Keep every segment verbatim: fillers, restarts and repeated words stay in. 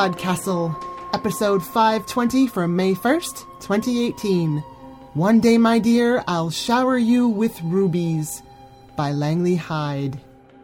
Podcastle, episode five twenty for May first, twenty eighteen. One Day, My Dear, I'll Shower You with Rubies by Langley Hyde.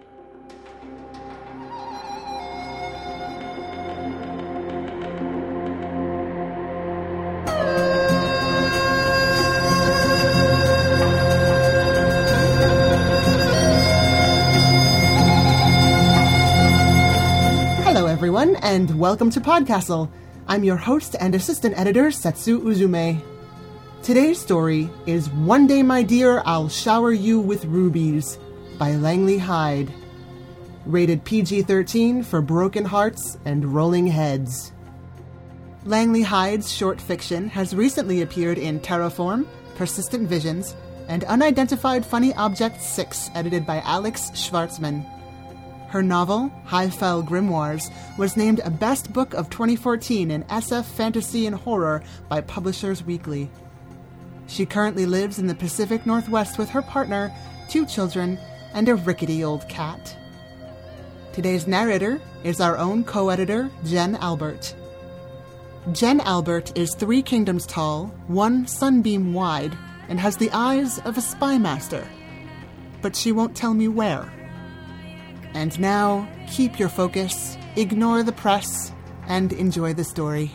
Everyone, and welcome to Podcastle. I'm your host and assistant editor, Setsu Uzume. Today's story is One Day, My Dear, I'll Shower You with Rubies by Langley Hyde. Rated P G thirteen for broken hearts and rolling heads. Langley Hyde's short fiction has recently appeared in Terraform, Persistent Visions, and Unidentified Funny Object six, edited by Alex Schwartzman. Her novel, High Fell Grimoires, was named a Best Book of twenty fourteen in S F Fantasy and Horror by Publishers Weekly. She currently lives in the Pacific Northwest with her partner, two children, and a rickety old cat. Today's narrator is our own co-editor, Jen Albert. Jen Albert is three kingdoms tall, one sunbeam wide, and has the eyes of a spy master. But she won't tell me where. And now, keep your focus, ignore the press, and enjoy the story.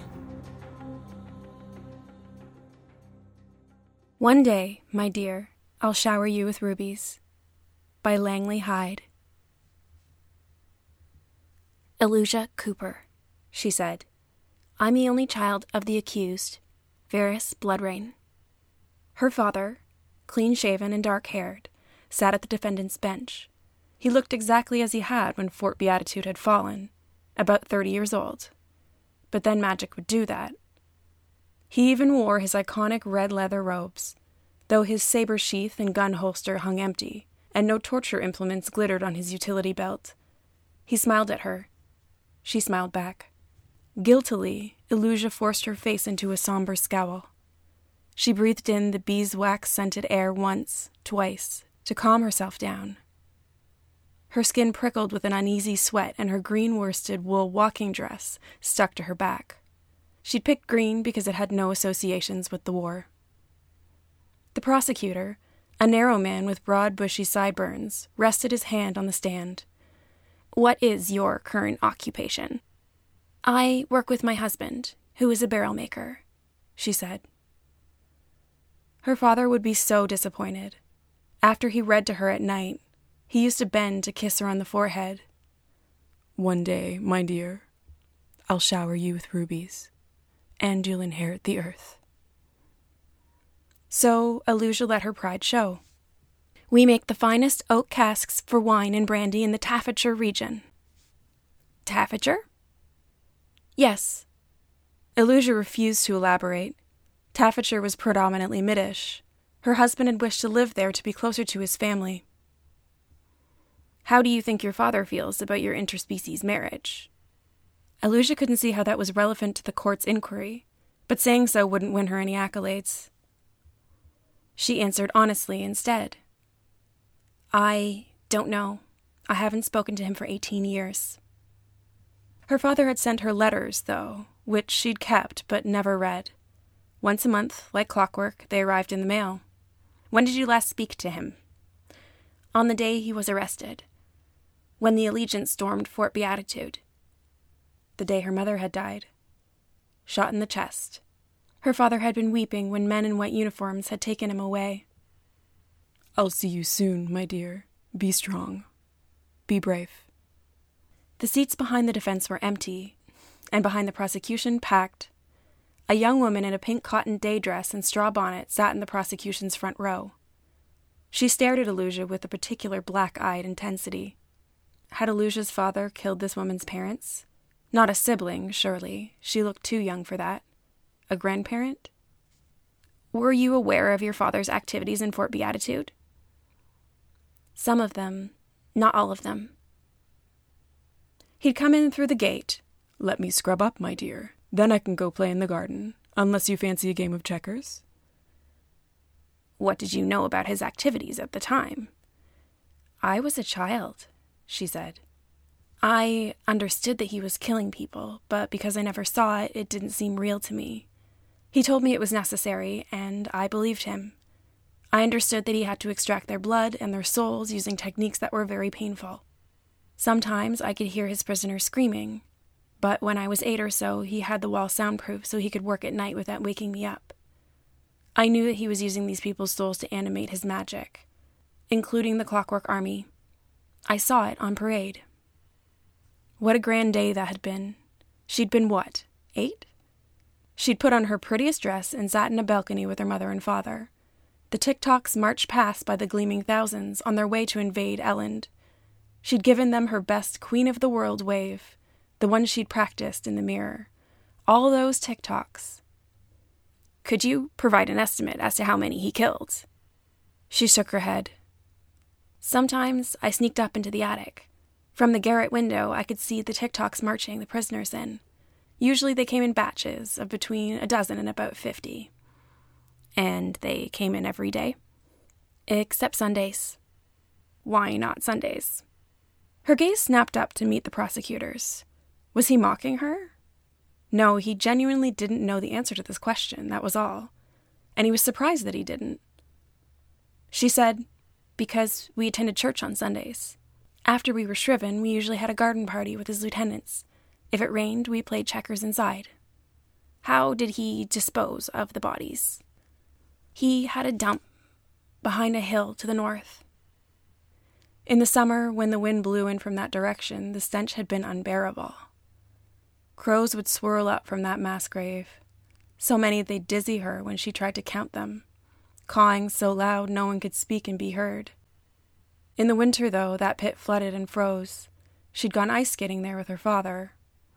One Day, My Dear, I'll Shower You with Rubies by Langley Hyde. Elusia Cooper, she said. I'm the only child of the accused, Varys Bloodrain. Her father, clean-shaven and dark-haired, sat at the defendant's bench. He looked exactly as he had when Fort Beatitude had fallen, about thirty years old. But then magic would do that. He even wore his iconic red leather robes, though his saber sheath and gun holster hung empty, and no torture implements glittered on his utility belt. He smiled at her. She smiled back. Guiltily, Elusia forced her face into a somber scowl. She breathed in the beeswax-scented air once, twice, to calm herself down. Her skin prickled with an uneasy sweat, and her green-worsted wool walking dress stuck to her back. She'd picked green because it had no associations with the war. The prosecutor, a narrow man with broad, bushy sideburns, rested his hand on the stand. What is your current occupation? I work with my husband, who is a barrel maker, she said. Her father would be so disappointed. After he read to her at night, he used to bend to kiss her on the forehead. One day, my dear, I'll shower you with rubies, and you'll inherit the earth. So Elusia let her pride show. We make the finest oak casks for wine and brandy in the Taffetshire region. Taffetshire? Yes. Elusia refused to elaborate. Taffetshire was predominantly Middish. Her husband had wished to live there to be closer to his family. How do you think your father feels about your interspecies marriage? Elusia couldn't see how that was relevant to the court's inquiry, but saying so wouldn't win her any accolades. She answered honestly instead. I don't know. I haven't spoken to him for eighteen years. Her father had sent her letters, though, which she'd kept but never read. Once a month, like clockwork, they arrived in the mail. When did you last speak to him? On the day he was arrested. When the Allegiance stormed Fort Beatitude. The day her mother had died. Shot in the chest. Her father had been weeping when men in white uniforms had taken him away. I'll see you soon, my dear. Be strong. Be brave. The seats behind the defense were empty, and behind the prosecution packed. A young woman in a pink cotton day dress and straw bonnet sat in the prosecution's front row. She stared at Elusia with a particular black-eyed intensity. Had Elusia's father killed this woman's parents? Not a sibling, surely. She looked too young for that. A grandparent? Were you aware of your father's activities in Fort Beatitude? Some of them, not all of them. He'd come in through the gate. Let me scrub up, my dear. Then I can go play in the garden, unless you fancy a game of checkers. What did you know about his activities at the time? I was a child, she said. I understood that he was killing people, but because I never saw it, it didn't seem real to me. He told me it was necessary, and I believed him. I understood that he had to extract their blood and their souls using techniques that were very painful. Sometimes I could hear his prisoners screaming, but when I was eight or so, he had the wall soundproof so he could work at night without waking me up. I knew that he was using these people's souls to animate his magic, including the Clockwork Army. I saw it on parade. What a grand day that had been. She'd been what, eight? She'd put on her prettiest dress and sat in a balcony with her mother and father. The TikToks marched past by the gleaming thousands on their way to invade Elland. She'd given them her best Queen of the World wave, the one she'd practiced in the mirror. All those TikToks. Could you provide an estimate as to how many he killed? She shook her head. Sometimes I sneaked up into the attic. From the garret window, I could see the TikToks marching the prisoners in. Usually they came in batches of between a dozen and about fifty. And they came in every day. Except Sundays. Why not Sundays? Her gaze snapped up to meet the prosecutor's. Was he mocking her? No, he genuinely didn't know the answer to this question, that was all. And he was surprised that he didn't. She said, because we attended church on Sundays. After we were shriven, we usually had a garden party with his lieutenants. If it rained, we played checkers inside. How did he dispose of the bodies? He had a dump behind a hill to the north. In the summer, when the wind blew in from that direction, the stench had been unbearable. Crows would swirl up from that mass grave, so many they'd dizzy her when she tried to count them, cawing so loud no one could speak and be heard. In the winter, though, that pit flooded and froze. She'd gone ice skating there with her father.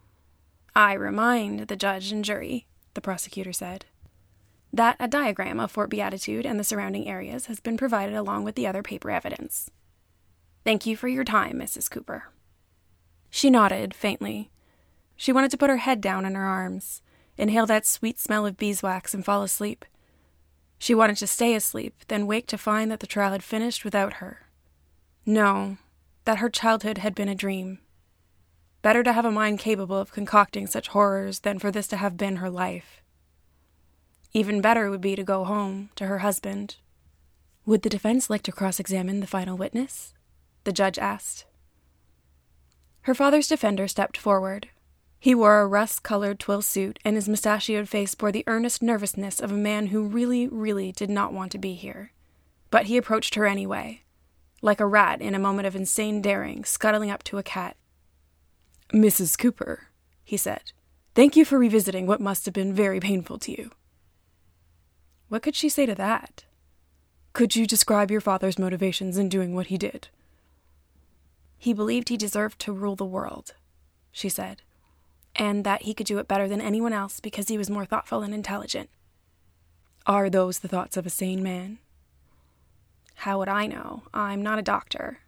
I remind the judge and jury, the prosecutor said, that a diagram of Fort Beatitude and the surrounding areas has been provided along with the other paper evidence. Thank you for your time, Missus Cooper. She nodded, faintly. She wanted to put her head down in her arms, inhale that sweet smell of beeswax and fall asleep. She wanted to stay asleep, then wake to find that the trial had finished without her. No, that her childhood had been a dream. Better to have a mind capable of concocting such horrors than for this to have been her life. Even better would be to go home, to her husband. Would the defense like to cross-examine the final witness? The judge asked. Her father's defender stepped forward. He wore a rust-colored twill suit, and his mustachioed face bore the earnest nervousness of a man who really, really did not want to be here. But he approached her anyway, like a rat in a moment of insane daring, scuttling up to a cat. Missus Cooper, he said, thank you for revisiting what must have been very painful to you. What could she say to that? Could you describe your father's motivations in doing what he did? He believed he deserved to rule the world, she said, and that he could do it better than anyone else because he was more thoughtful and intelligent. Are those the thoughts of a sane man? How would I know? I'm not a doctor.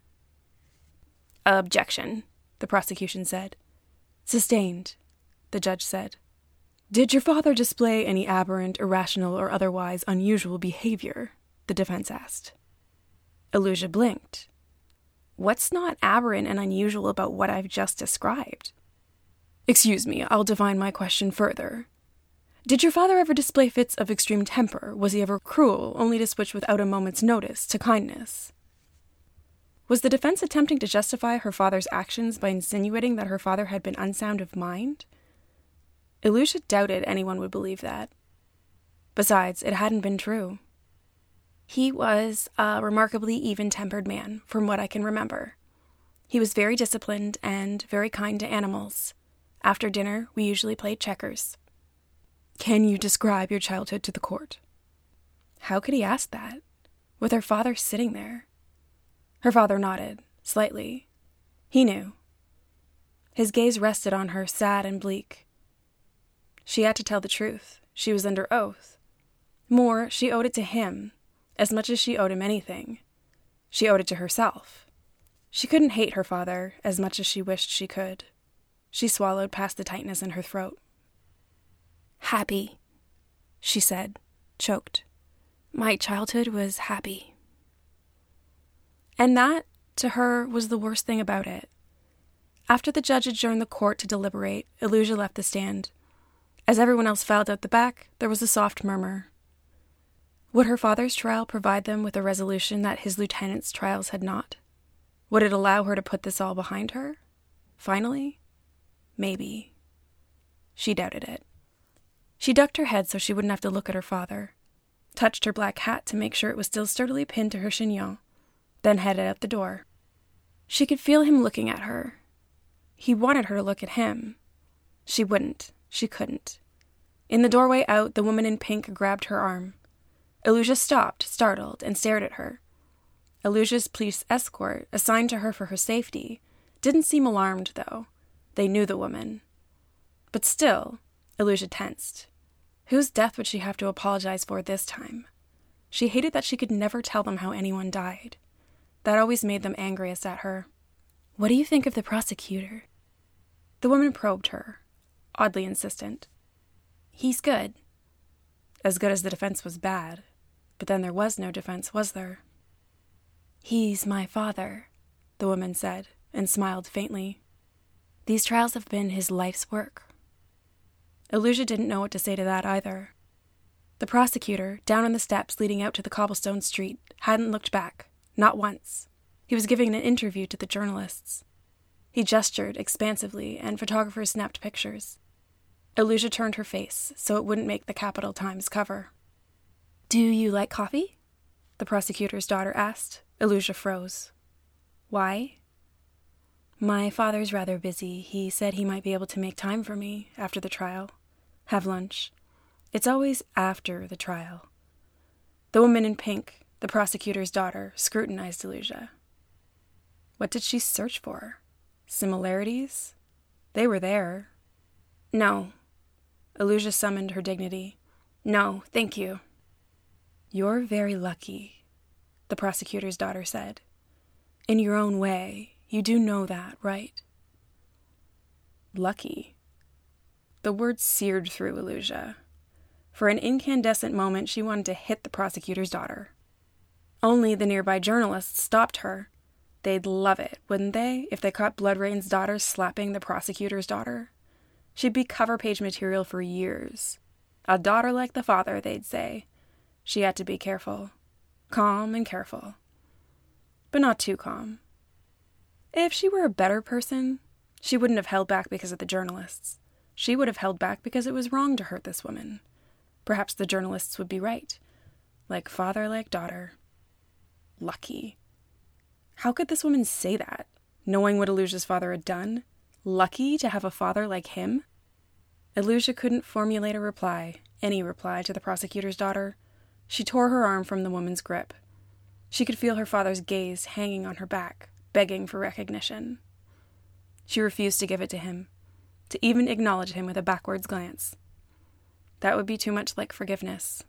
Objection, the prosecution said. Sustained, the judge said. Did your father display any aberrant, irrational, or otherwise unusual behavior? The defense asked. Elusia blinked. What's not aberrant and unusual about what I've just described? Excuse me, I'll define my question further. Did your father ever display fits of extreme temper? Was he ever cruel, only to switch without a moment's notice to kindness? Was the defense attempting to justify her father's actions by insinuating that her father had been unsound of mind? Elusia doubted anyone would believe that. Besides, it hadn't been true. He was a remarkably even-tempered man, from what I can remember. He was very disciplined and very kind to animals. After dinner, we usually played checkers. Can you describe your childhood to the court? How could he ask that, with her father sitting there? Her father nodded, slightly. He knew. His gaze rested on her, sad and bleak. She had to tell the truth. She was under oath. More, she owed it to him, as much as she owed him anything. She owed it to herself. She couldn't hate her father as much as she wished she could. She swallowed past the tightness in her throat. Happy, she said, choked. My childhood was happy. And that, to her, was the worst thing about it. After the judge adjourned the court to deliberate, Illusia left the stand. As everyone else filed out the back, there was a soft murmur. Would her father's trial provide them with a resolution that his lieutenant's trials had not? Would it allow her to put this all behind her? Finally? Maybe. She doubted it. She ducked her head so she wouldn't have to look at her father, touched her black hat to make sure it was still sturdily pinned to her chignon, then headed out the door. She could feel him looking at her. He wanted her to look at him. She wouldn't. She couldn't. In the doorway out, the woman in pink grabbed her arm. Illusia stopped, startled, and stared at her. Illusia's police escort, assigned to her for her safety, didn't seem alarmed, though. They knew the woman. But still, Illusia tensed. Whose death would she have to apologize for this time? She hated that she could never tell them how anyone died. That always made them angriest at her. What do you think of the prosecutor? The woman probed her, oddly insistent. He's good. As good as the defense was bad. But then there was no defense, was there? He's my father, the woman said, and smiled faintly. These trials have been his life's work. Illusia didn't know what to say to that either. The prosecutor, down on the steps leading out to the cobblestone street, hadn't looked back, not once. He was giving an interview to the journalists. He gestured expansively, and photographers snapped pictures. Illusia turned her face so it wouldn't make the Capital Times cover. Do you like coffee? The prosecutor's daughter asked. Illusia froze. Why? My father's rather busy. He said he might be able to make time for me after the trial. Have lunch. It's always after the trial. The woman in pink, the prosecutor's daughter, scrutinized Illusia. What did she search for? Similarities? They were there. No. Illusia summoned her dignity. No, thank you. You're very lucky, the prosecutor's daughter said. In your own way, you do know that, right? Lucky. The word seared through Illusia. For an incandescent moment, she wanted to hit the prosecutor's daughter. Only the nearby journalists stopped her. They'd love it, wouldn't they, if they caught Bloodrain's daughter slapping the prosecutor's daughter? She'd be cover-page material for years. A daughter like the father, they'd say. She had to be careful. Calm and careful. But not too calm. If she were a better person, she wouldn't have held back because of the journalists. She would have held back because it was wrong to hurt this woman. Perhaps the journalists would be right. Like father, like daughter. Lucky. How could this woman say that, knowing what Illusia's father had done? Lucky to have a father like him? Illusia couldn't formulate a reply, any reply to the prosecutor's daughter. She tore her arm from the woman's grip. She could feel her father's gaze hanging on her back, begging for recognition. She refused to give it to him, to even acknowledge him with a backwards glance. That would be too much like forgiveness.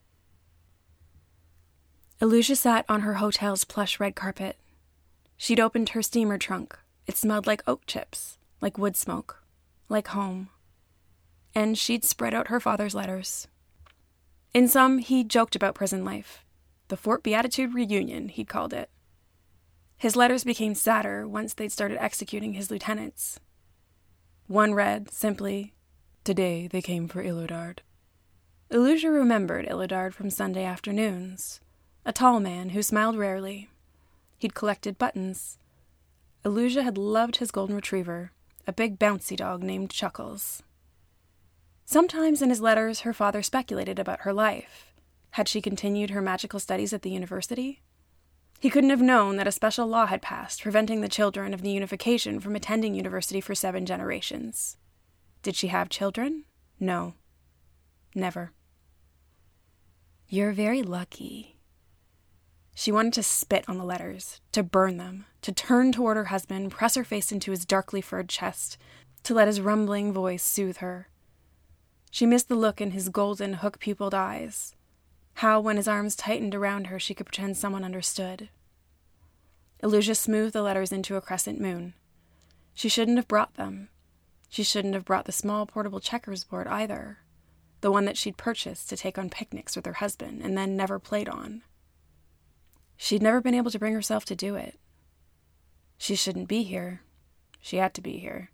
Illusia sat on her hotel's plush red carpet. She'd opened her steamer trunk. It smelled like oak chips, like wood smoke, like home. And she'd spread out her father's letters. In some, he joked about prison life. The Fort Beatitude reunion, he'd called it. His letters became sadder once they'd started executing his lieutenants. One read, simply, Today they came for Illodard. Illusia remembered Illodard from Sunday afternoons. A tall man who smiled rarely. He'd collected buttons. Illusia had loved his golden retriever, a big bouncy dog named Chuckles. Sometimes in his letters, her father speculated about her life. Had she continued her magical studies at the university? He couldn't have known that a special law had passed preventing the children of the unification from attending university for seven generations. Did she have children? No. Never. You're very lucky. She wanted to spit on the letters, to burn them, to turn toward her husband, press her face into his darkly furred chest, to let his rumbling voice soothe her. She missed the look in his golden, hook-pupiled eyes. How, when his arms tightened around her, she could pretend someone understood. Illusia smoothed the letters into a crescent moon. She shouldn't have brought them. She shouldn't have brought the small portable checkers board either, the one that she'd purchased to take on picnics with her husband and then never played on. She'd never been able to bring herself to do it. She shouldn't be here, She had to be here.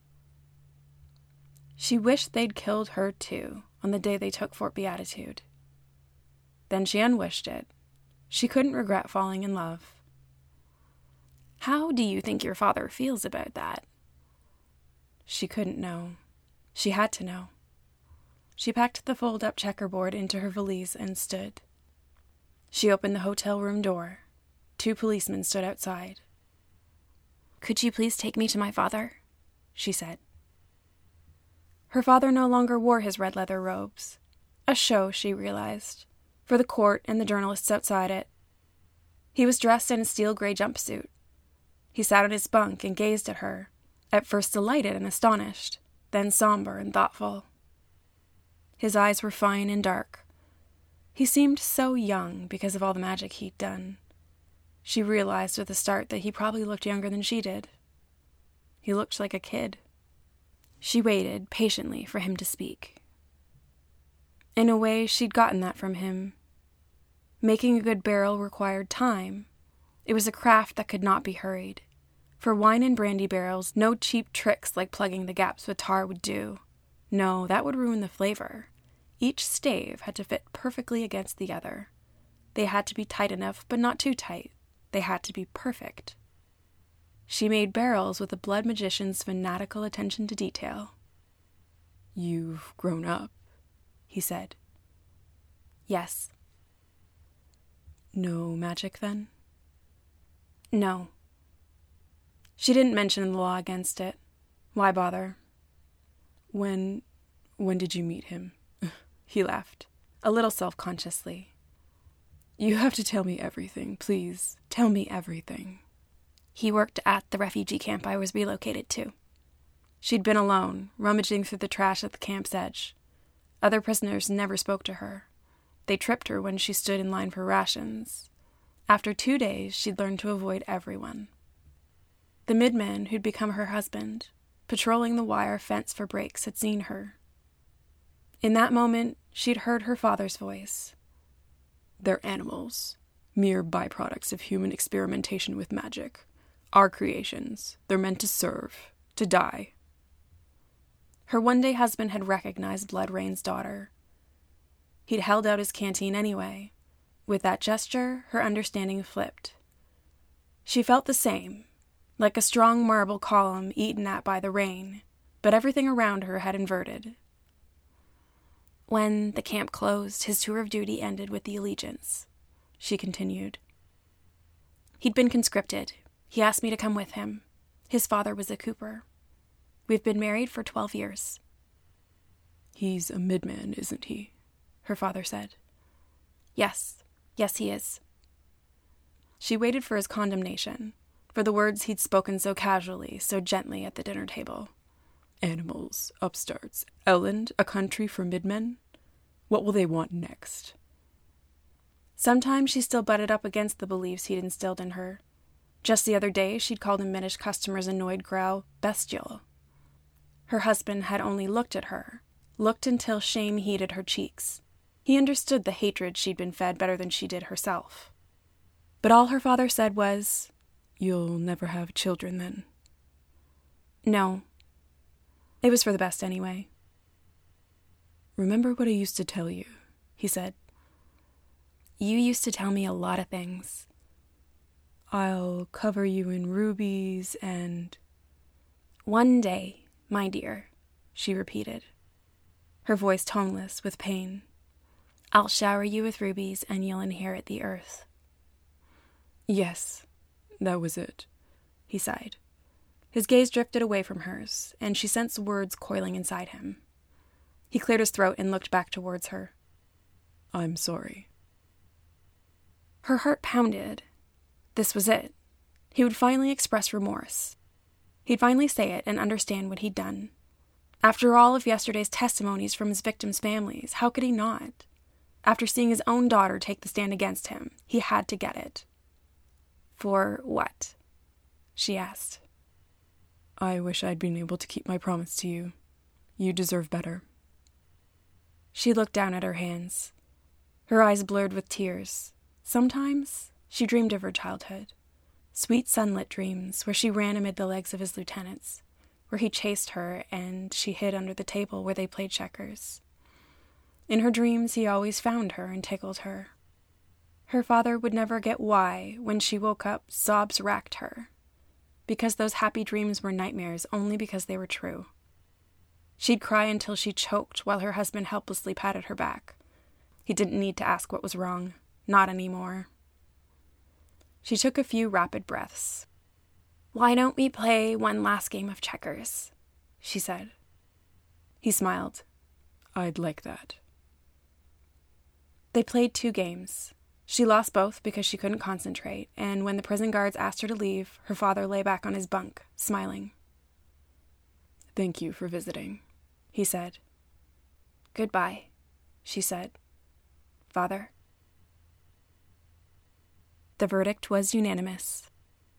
She wished they'd killed her, too, on the day they took Fort Beatitude. Then she unwished it. She couldn't regret falling in love. How do you think your father feels about that? She couldn't know. She had to know. She packed the fold-up checkerboard into her valise and stood. She opened the hotel room door. Two policemen stood outside. "Could you please take me to my father?" she said. Her father no longer wore his red leather robes. A show, she realized, for the court and the journalists outside it. He was dressed in a steel gray jumpsuit. He sat on his bunk and gazed at her, at first delighted and astonished, then somber and thoughtful. His eyes were fine and dark. He seemed so young because of all the magic he'd done. She realized with a start that he probably looked younger than she did. He looked like a kid. She waited patiently for him to speak. In a way, she'd gotten that from him. Making a good barrel required time. It was a craft that could not be hurried. For wine and brandy barrels, no cheap tricks like plugging the gaps with tar would do. No, that would ruin the flavor. Each stave had to fit perfectly against the other. They had to be tight enough, but not too tight. They had to be perfect. She made barrels with a blood magician's fanatical attention to detail. "You've grown up," he said. "Yes." "No magic, then?" "No." She didn't mention the law against it. Why bother? When... when did you meet him?" He laughed, a little self-consciously. "You have to tell me everything, please. Tell me everything." "He worked at the refugee camp I was relocated to." She'd been alone, rummaging through the trash at the camp's edge. Other prisoners never spoke to her. They tripped her when she stood in line for rations. After two days, she'd learned to avoid everyone. The midman who'd become her husband, patrolling the wire fence for breaks, had seen her. In that moment, she'd heard her father's voice. "They're animals, mere byproducts of human experimentation with magic. Our creations. They're meant to serve, to die." Her one-day husband had recognized Blood Rain's daughter. He'd held out his canteen anyway. With that gesture, her understanding flipped. She felt the same, like a strong marble column eaten at by the rain, but everything around her had inverted. "When the camp closed, his tour of duty ended with the allegiance," she continued. "He'd been conscripted. He asked me to come with him. His father was a cooper. We've been married for twelve years. "He's a midman, isn't he?" her father said. "Yes. Yes, he is." She waited for his condemnation, for the words he'd spoken so casually, so gently at the dinner table. "Animals, upstarts, Elland, a country for midmen? What will they want next?" Sometimes she still butted up against the beliefs he'd instilled in her. Just the other day, she'd called a Minish customer's annoyed growl bestial. Her husband had only looked at her, looked until shame heated her cheeks. He understood the hatred she'd been fed better than she did herself. But all her father said was, "You'll never have children, then?" No. It was for the best anyway. "Remember what I used to tell you," he said. "You used to tell me a lot of things." "I'll cover you in rubies and..." "One day, my dear," she repeated, her voice toneless with pain. "I'll shower you with rubies and you'll inherit the earth." "Yes, that was it," he sighed. His gaze drifted away from hers, and she sensed words coiling inside him. He cleared his throat and looked back towards her. "I'm sorry." Her heart pounded. This was it. He would finally express remorse. He'd finally say it and understand what he'd done. After all of yesterday's testimonies from his victims' families, how could he not? After seeing his own daughter take the stand against him, he had to get it. "For what?" she asked. "I wish I'd been able to keep my promise to you. You deserve better." She looked down at her hands. Her eyes blurred with tears. Sometimes she dreamed of her childhood. Sweet sunlit dreams where she ran amid the legs of his lieutenants, where he chased her and she hid under the table where they played checkers. In her dreams, he always found her and tickled her. Her father would never get why, when she woke up, sobs racked her, because those happy dreams were nightmares only because they were true. She'd cry until she choked while her husband helplessly patted her back. He didn't need to ask what was wrong. Not anymore. She took a few rapid breaths. "Why don't we play one last game of checkers?" she said. He smiled. "I'd like that." They played two games. She lost both because she couldn't concentrate, and when the prison guards asked her to leave, her father lay back on his bunk, smiling. "Thank you for visiting," he said. "Goodbye," she said. "Father." The verdict was unanimous.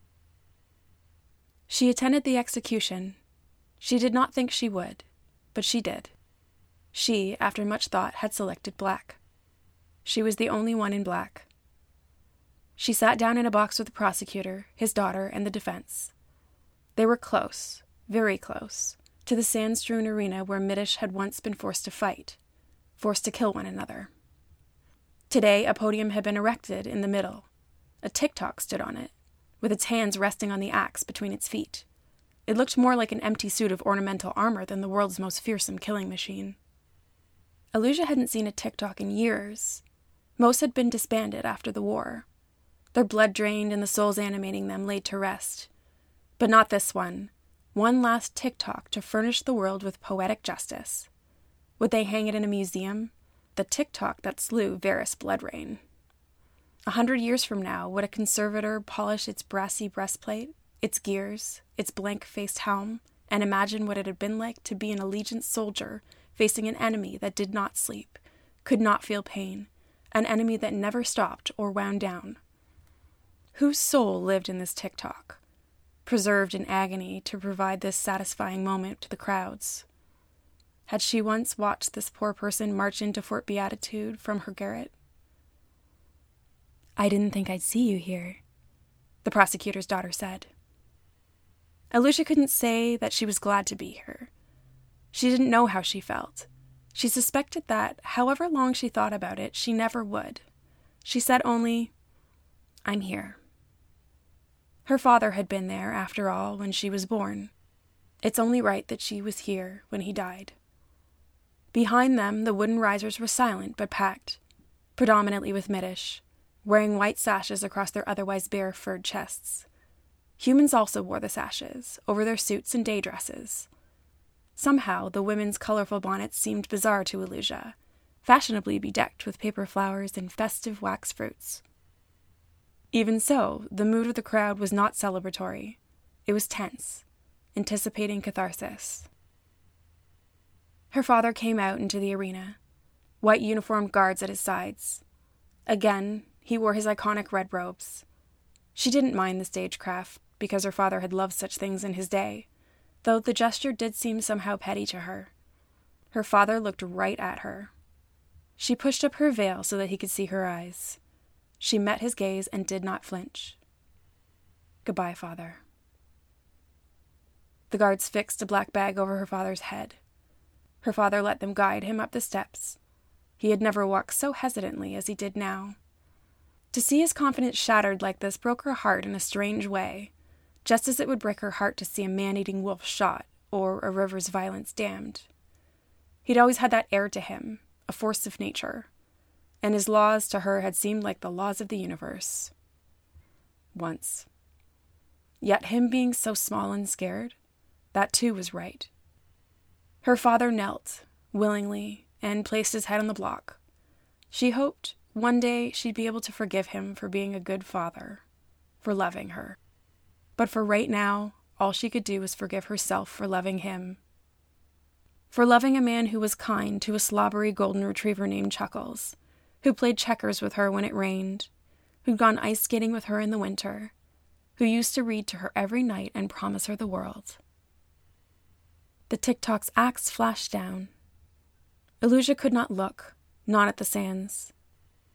She attended the execution. She did not think she would, but she did. She, after much thought, had selected black. She was the only one in black. She sat down in a box with the prosecutor, his daughter, and the defense. They were close, very close, to the sand-strewn arena where Middish had once been forced to fight, forced to kill one another. Today, a podium had been erected in the middle. A tick-tock stood on it, with its hands resting on the axe between its feet. It looked more like an empty suit of ornamental armor than the world's most fearsome killing machine. Aluja hadn't seen a tick-tock in years. Most had been disbanded after the war. Their blood drained and the souls animating them laid to rest. But not this one. One last tick-tock to furnish the world with poetic justice. Would they hang it in a museum? The tick-tock that slew Varys Bloodrain. A hundred years from now, would a conservator polish its brassy breastplate, its gears, its blank-faced helm, and imagine what it had been like to be an Allegiance soldier facing an enemy that did not sleep, could not feel pain, an enemy that never stopped or wound down? Whose soul lived in this tick-tock, preserved in agony to provide this satisfying moment to the crowds? Had she once watched this poor person march into Fort Beatitude from her garret? "I didn't think I'd see you here," the prosecutor's daughter said. Aluja couldn't say that she was glad to be here. She didn't know how she felt. She suspected that, however long she thought about it, she never would. She said only, "I'm here." Her father had been there, after all, when she was born. It's only right that she was here when he died. Behind them, the wooden risers were silent but packed, predominantly with Middish, wearing white sashes across their otherwise bare furred chests. Humans also wore the sashes, over their suits and day dresses. Somehow, the women's colorful bonnets seemed bizarre to Aluja, fashionably bedecked with paper flowers and festive wax fruits. Even so, the mood of the crowd was not celebratory. It was tense, anticipating catharsis. Her father came out into the arena, white uniformed guards at his sides. Again, he wore his iconic red robes. She didn't mind the stagecraft, because her father had loved such things in his day, though the gesture did seem somehow petty to her. Her father looked right at her. She pushed up her veil so that he could see her eyes. She met his gaze and did not flinch. "Goodbye, Father." The guards fixed a black bag over her father's head. Her father let them guide him up the steps. He had never walked so hesitantly as he did now. To see his confidence shattered like this broke her heart in a strange way, just as it would break her heart to see a man-eating wolf shot or a river's violence dammed. He'd always had that air to him, a force of nature, and his laws to her had seemed like the laws of the universe. Once. Yet him being so small and scared, that too was right. Her father knelt, willingly, and placed his head on the block. She hoped one day she'd be able to forgive him for being a good father, for loving her. But for right now, all she could do was forgive herself for loving him. For loving a man who was kind to a slobbery golden retriever named Chuckles, who played checkers with her when it rained, who'd gone ice skating with her in the winter, who used to read to her every night and promise her the world. The tick-tock's axe flashed down. Aluja could not look, not at the sands.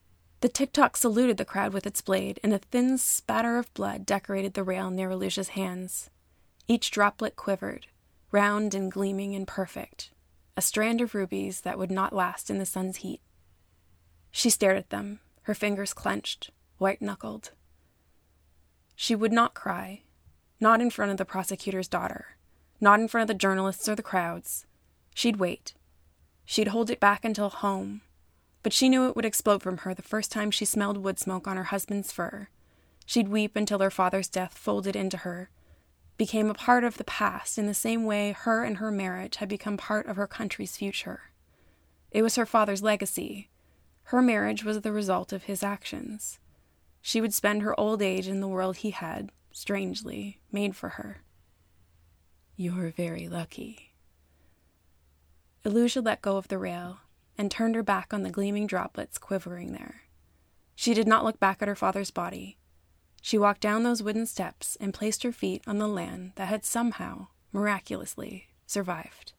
The tick-tock saluted the crowd with its blade, and a thin spatter of blood decorated the rail near Alucia's hands. Each droplet quivered, round and gleaming and perfect, a strand of rubies that would not last in the sun's heat. She stared at them, her fingers clenched, white-knuckled. She would not cry, not in front of the prosecutor's daughter, not in front of the journalists or the crowds. She'd wait. She'd hold it back until home, but she knew it would explode from her the first time she smelled wood smoke on her husband's fur. She'd weep until her father's death folded into her, became a part of the past in the same way her and her marriage had become part of her country's future. It was her father's legacy. Her marriage was the result of his actions. She would spend her old age in the world he had, strangely, made for her. "You're very lucky." Alucia let go of the rail and turned her back on the gleaming droplets quivering there. She did not look back at her father's body. She walked down those wooden steps and placed her feet on the land that had somehow, miraculously, survived.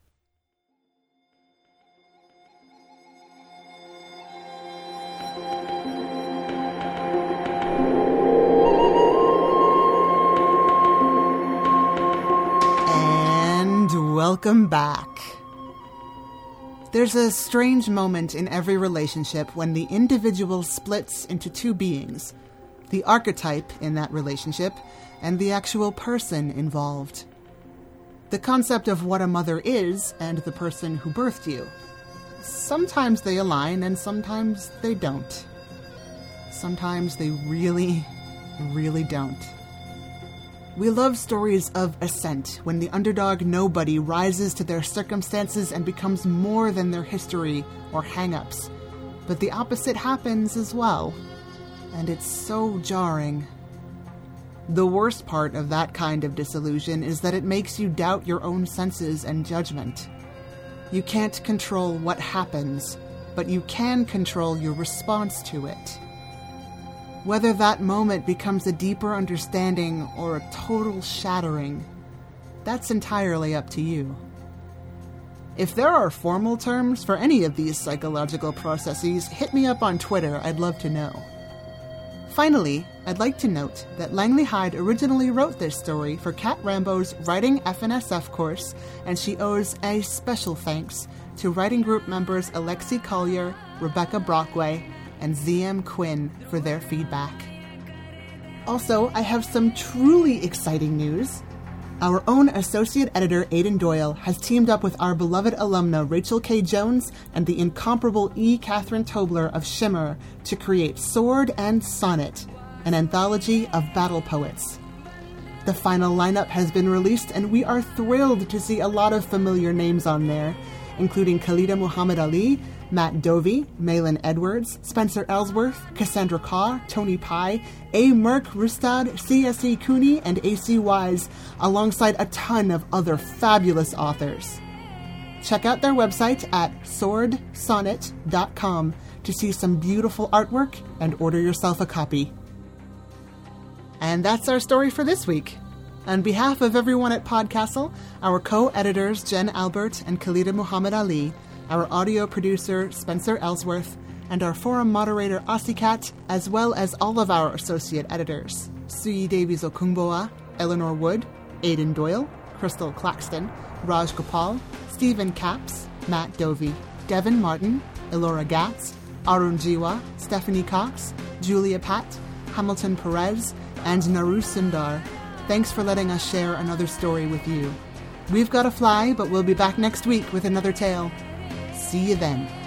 And welcome back. There's a strange moment in every relationship when the individual splits into two beings, the archetype in that relationship and the actual person involved. The concept of what a mother is and the person who birthed you. Sometimes they align and sometimes they don't. Sometimes they really, really don't. We love stories of ascent, when the underdog nobody rises to their circumstances and becomes more than their history or hang-ups. But the opposite happens as well, and it's so jarring. The worst part of that kind of disillusion is that it makes you doubt your own senses and judgment. You can't control what happens, but you can control your response to it. Whether that moment becomes a deeper understanding or a total shattering, that's entirely up to you. If there are formal terms for any of these psychological processes, hit me up on Twitter, I'd love to know. Finally, I'd like to note that Langley Hyde originally wrote this story for Kat Rambo's Writing F N S F course, and she owes a special thanks to writing group members Alexi Collier, Rebecca Brockway, and Z M Quinn for their feedback. Also, I have some truly exciting news. Our own associate editor Aidan Doyle has teamed up with our beloved alumna Rachel K. Jones and the incomparable E. Catherine Tobler of Shimmer to create Sword and Sonnet, an anthology of battle poets. The final lineup has been released and we are thrilled to see a lot of familiar names on there, including Khalida Muhammad Ali, Matt Dovey, Malin Edwards, Spencer Ellsworth, Cassandra Carr, Tony Pye, A. Merck Rustad, C S E Cooney, and A C Wise, alongside a ton of other fabulous authors. Check out their website at sword sonnet dot com to see some beautiful artwork and order yourself a copy. And that's our story for this week. On behalf of everyone at Podcastle, our co-editors Jen Albert and Khalida Muhammad Ali, our audio producer Spencer Ellsworth, and our forum moderator Asikat, as well as all of our associate editors, Suyi Davies Okungboa, Eleanor Wood, Aidan Doyle, Crystal Claxton, Raj Gopal, Stephen Capps, Matt Dovey, Devin Martin, Elora Gatz, Arun Jiwa, Stephanie Cox, Julia Pat, Hamilton Perez, and Naru Sundar. Thanks for letting us share another story with you. We've got to fly, but we'll be back next week with another tale. See you then.